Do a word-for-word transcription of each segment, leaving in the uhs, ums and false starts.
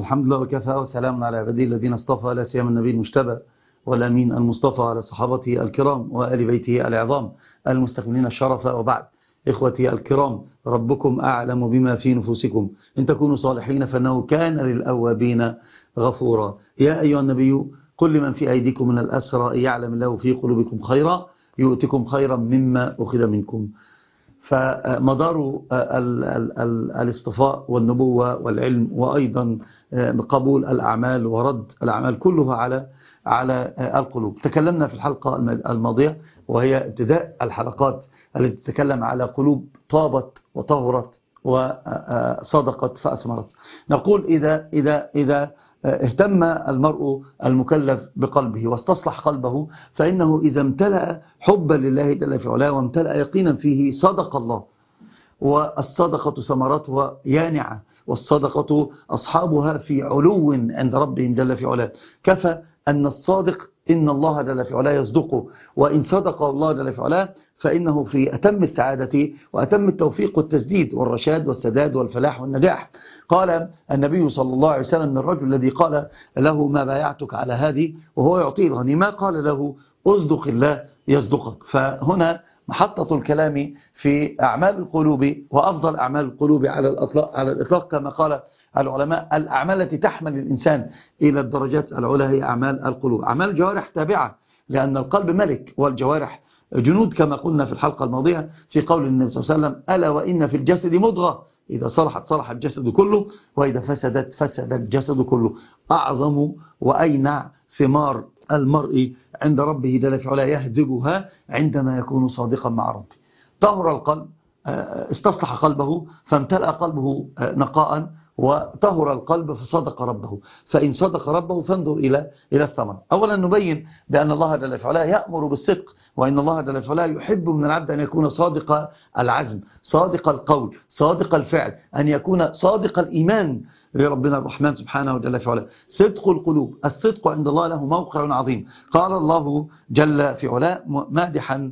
الحمد لله وكفى وسلام على عباده الذين اصطفى، لا سيما النبي المجتبى والأمين المصطفى على صحابته الكرام وآل بيته العظام المستكملين الشرف. وبعد، إخوتي الكرام، ربكم أعلم بما في نفوسكم، إن تكونوا صالحين فإنه كان للأوابين غفورا. يا أيها النبي قل لمن في أيديكم من الأسرى يعلم الله في قلوبكم خيرا يؤتكم خيرا مما أخذ منكم. فمدار الاصطفاء والنبوة والعلم وأيضا قبول الأعمال ورد الأعمال كلها على على القلوب. تكلمنا في الحلقة الماضية وهي ابتداء الحلقات التي تتكلم على قلوب طابت وطهرت وصدقت فأثمرت. نقول إذا إذا إذا اهتم المرء المكلف بقلبه واستصلح قلبه، فإنه إذا امتلأ حبا لله جل في علاه وامتلأ يقينا فيه صدق الله. والصدقة ثمرتها يانعة، والصدقة أصحابها في علو عند ربهم جل في علاه. كفى أن الصادق إن الله جل في علاه يصدقه، وإن صدق الله جل في علاه فإنه في أتم السعادة وأتم التوفيق والتسديد والرشاد والسداد والفلاح والنجاح. قال النبي صلى الله عليه وسلم من الرجل الذي قال له ما بايعتك على هذه وهو يعطيه الغنيمة، قال له أصدق الله يصدقك. فهنا محطة الكلام في أعمال القلوب، وأفضل أعمال القلوب على الإطلاق, على الإطلاق كما قال العلماء الأعمال التي تحمل الإنسان إلى الدرجات العلى هي أعمال القلوب. أعمال الجوارح تابعة، لأن القلب ملك والجوارح جنود كما قلنا في الحلقة الماضية في قول النبي صلى الله عليه وسلم: ألا وإن في الجسد مضغة إذا صلحت صلح الجسد كله وإذا فسدت فسد الجسد كله. أعظم وأينع ثمار المرء عند ربه جل في علاه يهدبها عندما يكون صادقا مع ربه. طهر القلب، استصلح قلبه فامتلأ قلبه نقاء، وطهر القلب فصدق ربه. فإن صدق ربه فانظر إلى إلى الثمرة. أولا نبين بأن الله جل في علاه يأمر بالصدق، وإن الله جل في علاه يحب من العبد أن يكون صادق العزم، صادق القول، صادق الفعل، أن يكون صادق الإيمان لربنا الرحمن سبحانه وجل في علاه. صدق القلوب، الصدق عند الله له موقع عظيم. قال الله جل في علاه مادحا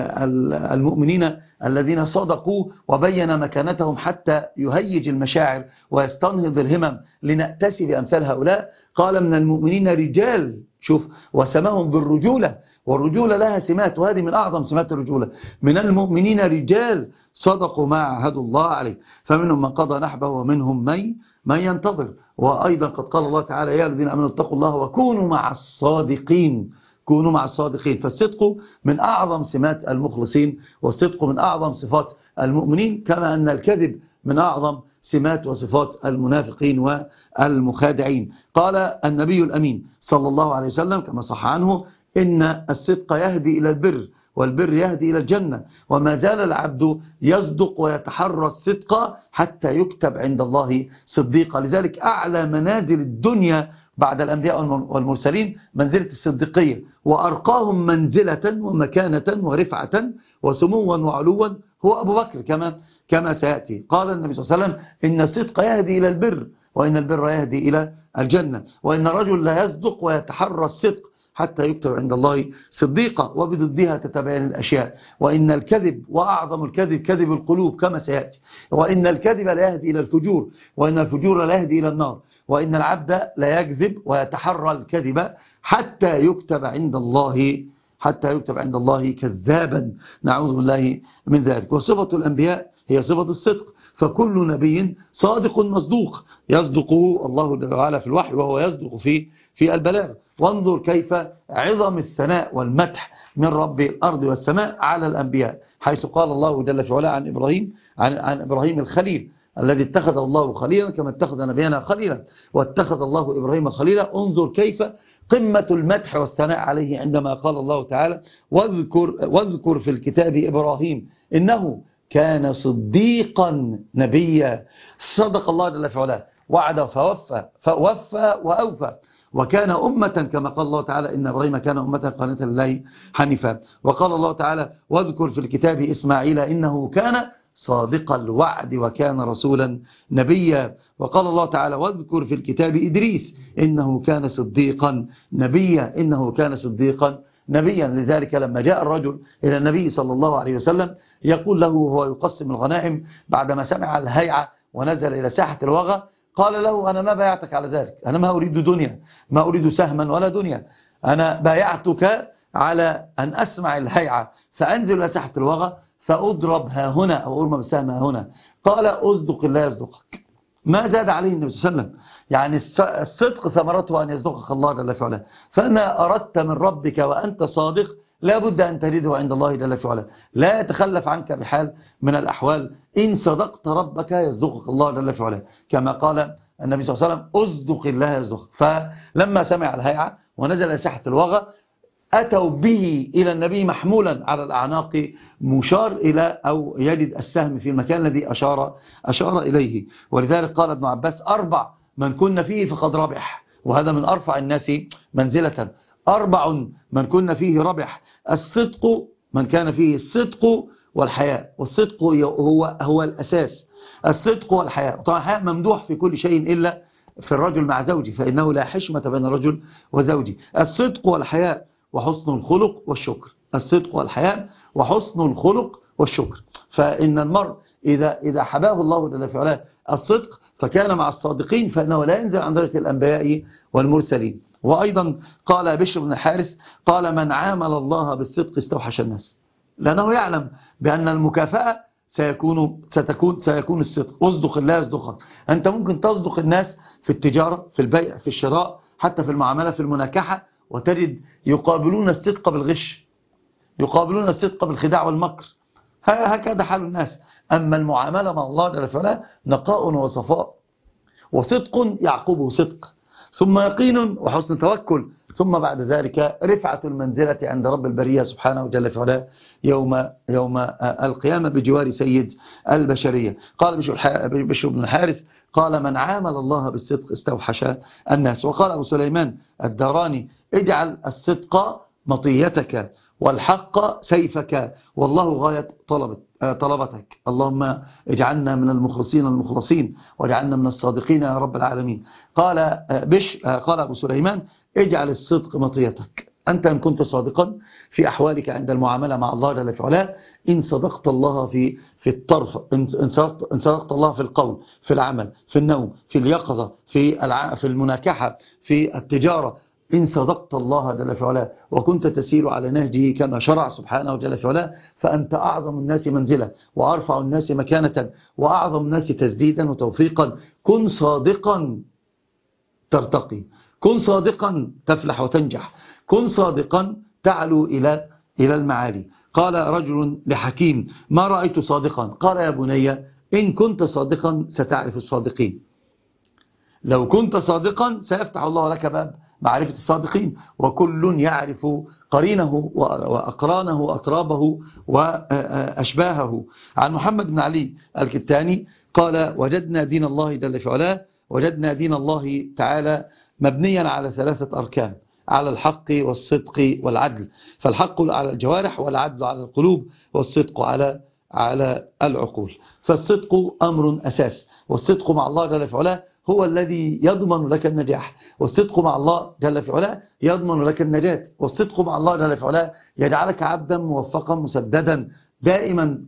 المؤمنين الذين صدقوا وبين مكانتهم حتى يهيج المشاعر ويستنهض الهمم لنأتسي بأمثال هؤلاء. قال: من المؤمنين رجال، شوف، وسماهم بالرجولة، والرجولة لها سمات، وهذه من أعظم سمات الرجولة. من المؤمنين رجال صدقوا ما عاهدوا الله عليه فمنهم من قضى نحبه ومنهم من من ينتظر. وأيضا قد قال الله تعالى: يا الذين آمنوا اتقوا الله وكونوا مع الصادقين، كونوا مع الصادقين. فالصدق من أعظم سمات المخلصين، والصدق من أعظم صفات المؤمنين، كما أن الكذب من أعظم سمات وصفات المنافقين والمخادعين. قال النبي الأمين صلى الله عليه وسلم كما صح عنه: إن الصدق يهدي إلى البر، والبر يهدي إلى الجنة، وما زال العبد يصدق ويتحرى الصدق حتى يكتب عند الله صديقا. لذلك أعلى منازل الدنيا بعد الأنبياء والمرسلين منزلة الصديقية، وأرقاهم منزلة ومكانة ورفعة وسموا وعلوا هو أبو بكر كما كما سيأتي. قال النبي صلى الله عليه وسلم: إن الصدق يهدي إلى البر، وإن البر يهدي إلى الجنة، وإن الرجل لا يصدق ويتحرى الصدق حتى يكتب عند الله صديقا، وبضدها تتبين الأشياء. وإن الكذب، وأعظم الكذب كذب القلوب كما سيأتي، وإن الكذب لا يهدي إلى الفجور، وإن الفجور لا يهدي إلى النار، وإن العبد لا يكذب ويتحرى الكذب حتى يكتب عند الله حتى يكتب عند الله كذابا، نعوذ بالله من ذلك. وصفة الأنبياء هي صفة الصدق، فكل نبي صادق مصدوق، يصدقه الله جل وعلا في الوحي وهو يصدق في في البلاغ. وانظر كيف عظم الثناء والمدح من رب الأرض والسماء على الأنبياء، حيث قال الله جل في علاه عن إبراهيم عن, عن إبراهيم الخليل الذي اتخذه الله خليلا كما اتخذ نبينا خليلا، واتخذ الله إبراهيم خليلا. انظر كيف قمة المدح والثناء عليه عندما قال الله تعالى: واذكر, واذكر في الكتاب إبراهيم إنه كان صديقا نبيا. صدق الله جل في علاه، وعد فوفى فوفى وأوفى، وكان أمة كما قال الله تعالى: إن إبراهيم كان أمة قانتا لله حنيفا. وقال الله تعالى: واذكر في الكتاب إسماعيل إنه كان صادق الوعد وكان رسولا نبيا. وقال الله تعالى: واذكر في الكتاب إدريس إنه كان صديقا نبيا إنه كان صديقا نبيا. لذلك لما جاء الرجل إلى النبي صلى الله عليه وسلم يقول له وهو يقسم الغنائم بعدما سمع الهيعة ونزل إلى ساحة الوغى، قال له أنا ما بايعتك على ذلك، أنا ما أريد دنيا، ما أريد سهما ولا دنيا، أنا بايعتك على أن أسمع الهيعة فأنزل إلى ساحة الوغى فأضرب ها هنا أو أرمى بالسهم ها هنا. قال أصدق الله يصدقك. ما زاد عليه النبي صلى الله عليه وسلم. يعني الصدق ثمرته أن يصدقك الله جل في علاه. فأنا أردت من ربك وأنت صادق لا بد أن تريده عند الله جل في علاه، لا يتخلف عنك بحال من الأحوال. إن صدقت ربك يصدقك الله جل في علاه، كما قال النبي صلى الله عليه وسلم أصدق الله يصدقك. فلما سمع الهيعة ونزل إلى ساحة الوغى أتوا به إلى النبي محمولا على الأعناق مشار إلى أو يجد السهم في المكان الذي أشار, أشار إليه. ولذلك قال ابن عباس أربع من كن فيه فقد ربح، وهذا من أرفع الناس منزلة. أربع من كن فيه ربح: الصدق، من كان فيه الصدق والحياء. والصدق هو, هو الأساس، الصدق والحياء. طبعا الحياء ممدوح في كل شيء إلا في الرجل مع زوجه، فإنه لا حشمة بين الرجل وزوجه. الصدق والحياء وحسن الخلق والشكر، الصدق والحياء وحسن الخلق والشكر. فإن المرء إذا, إذا حباه الله جل في علاه الصدق فكان مع الصادقين، فإنه لا ينزل عن درجة الأنبياء والمرسلين. وأيضا قال بشر بن الحارث قال من عامل الله بالصدق استوحش الناس، لأنه يعلم بأن المكافأة سيكون ستكون سيكون الصدق. اصدق الله يصدقك. أنت ممكن تصدق الناس في التجارة، في البيع، في الشراء، حتى في المعاملة، في المناكحة، وتجد يقابلون الصدق بالغش، يقابلون الصدق بالخداع والمكر. هكذا حال الناس. أما المعاملة مع الله جل وعلا نقاء وصفاء، وصدق يعقبه صدق، ثم يقين وحسن توكل، ثم بعد ذلك رفعة المنزلة عند رب البرية سبحانه جل وعلا يوم يوم القيامة بجوار سيد البشرية. قال بشر بن الحارث قال من عامل الله بالصدق استوحش الناس. وقال أبو سليمان الداراني اجعل الصدق مطيتك والحق سيفك والله غاية طلبت طلبتك. اللهم اجعلنا من المخلصين المخلصين واجعلنا من الصادقين يا رب العالمين. قال بش قال أبو سليمان اجعل الصدق مطيتك. أنت إن كنت صادقا في أحوالك عند المعاملة مع الله جل في علاه، إن صدقت الله في في الطرف، إن صدقت, إن صدقت الله في القول، في العمل، في النوم، في اليقظة، في الع... في المناكحة، في التجارة، إن صدقت الله جل في علاه وكنت تسير على نهجه كما شرع سبحانه جل في علاه، فأنت أعظم الناس منزلة وأرفع الناس مكانة وأعظم الناس تسديدا وتوفيقا. كن صادقا ترتقي، كن صادقا تفلح وتنجح، كن صادقا تعلو إلى إلى المعالي. قال رجل لحكيم ما رأيت صادقا، قال يا بني إن كنت صادقا ستعرف الصادقين. لو كنت صادقا سيفتح الله لك باب معرفة الصادقين، وكل يعرف قرينه وأقرانه وأطرابه وأشباهه. عن محمد بن علي الكتاني قال وجدنا دين الله جل في علاه، وجدنا دين الله تعالى مبنيا على ثلاثة أركان: على الحق والصدق والعدل. فالحق على الجوارح والعدل على القلوب والصدق على على العقول. فالصدق أمر أساس، والصدق مع الله جل في علاه هو الذي يضمن لك النجاح، والصدق مع الله جل في علاه يضمن لك النجاة، والصدق مع الله جل في علاه يجعلك عبدا موفقا مسددا دائما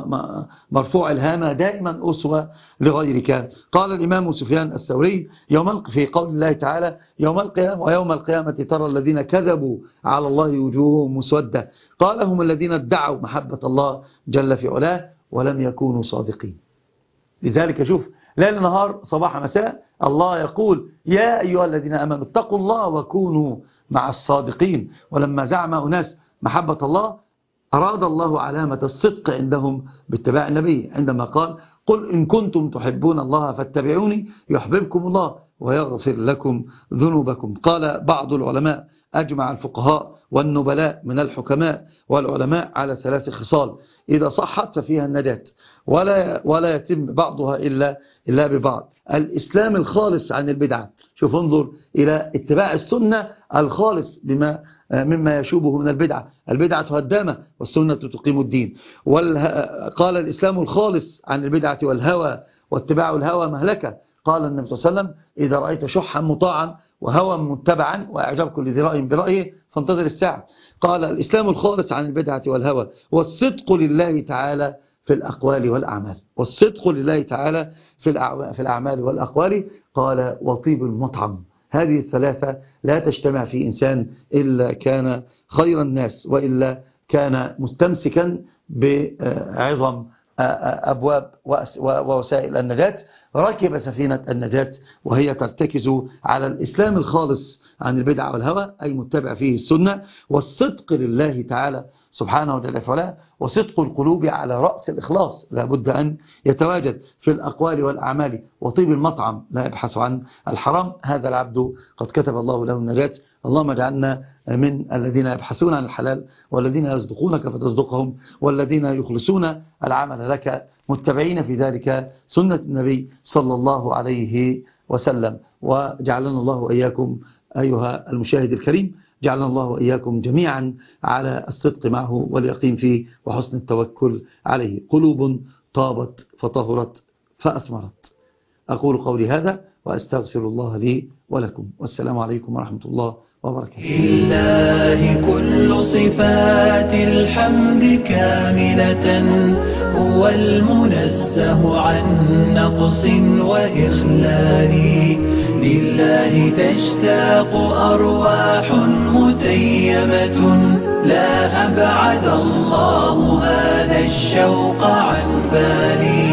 مرفوع الهامة، دائما أسوة لغيرك. قال الإمام سفيان الثوري يوم في قول الله تعالى يوم القيامة ويوم القيامة ترى الذين كذبوا على الله وجوههم مسودة، قال هم الذين ادعوا محبة الله جل في علاه ولم يكونوا صادقين. لذلك شوف ليل نهار صباح مساء الله يقول يا أيها الذين آمنوا اتقوا الله وكونوا مع الصادقين. ولما زعم أناس محبة الله أراد الله علامة الصدق عندهم باتباع النبي عندما قال قل إن كنتم تحبون الله فاتبعوني يحببكم الله ويغفر لكم ذنوبكم. قال بعض العلماء أجمع الفقهاء والنبلاء من الحكماء والعلماء على ثلاث خصال إذا صحت ففيها النجاة، ولا ولا يتم بعضها إلا إلا ببعض: الإسلام الخالص عن البدعة. شوف انظر إلى اتباع السنة الخالص بما مما يشوبه من البدعة. البدعة هدامة والسنة تقيم الدين. قال الإسلام الخالص عن البدعة والهوى، واتباع الهوى مهلكة. قال النبي صلى الله عليه وسلم إذا رأيت شحا مطاعا وهوى متبعا وإعجاب كل ذي رأي برأيه فانتظر الساعة. قال الإسلام الخالص عن البدعة والهوى والصدق لله تعالى في في الأقوال والأعمال. والصدق لله تعالى في الأعمال والأقوال. قال وطيب المطعم. هذه الثلاثة لا تجتمع في إنسان إلا كان خير الناس، وإلا كان مستمسكا بعظم أبواب ووسائل النجاة. ركب سفينة النجاة وهي ترتكز على الإسلام الخالص عن البدع والهوى، أي متبع فيه السنة، والصدق لله تعالى سبحانه وتعالى، وصدق القلوب على رأس الإخلاص لابد أن يتواجد في الأقوال والأعمال. وطيب المطعم لا يبحث عن الحرام. هذا العبد قد كتب الله له النجاة. اللهم اجعلنا من الذين يبحثون عن الحلال، والذين يصدقونك فتصدقهم، والذين يخلصون العمل لك متبعين في ذلك سنة النبي صلى الله عليه وسلم. وجعلنا الله وإياكم أيها المشاهد الكريم، جعلنا الله وإياكم جميعا على الصدق معه واليقين فيه وحسن التوكل عليه. قلوب طابت فطهرت فأثمرت. أقول قولي هذا وأستغفر الله لي ولكم، والسلام عليكم ورحمة الله وبركاته. لله كل صفات الحمد كاملة، هو المنزه عن نقص وإخلال. لله تشتاق أرواح متيمة، لا أبعد الله هذا الشوق عن بالي.